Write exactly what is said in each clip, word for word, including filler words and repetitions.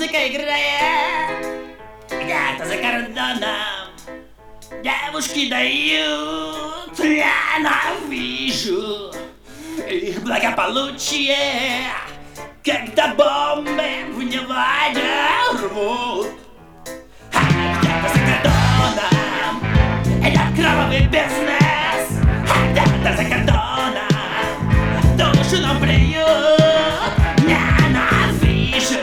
музыка играет где-то за кордоном. Девушки дают, я ненавижу их благополучие, когда бомбы в Неваде рвут. А где-то за кордоном идет кровавый бизнес, а где-то за кордоном душу нам плюют. Ненавижу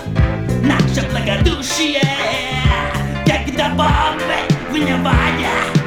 наше благодушие, когда бомбы в Неваде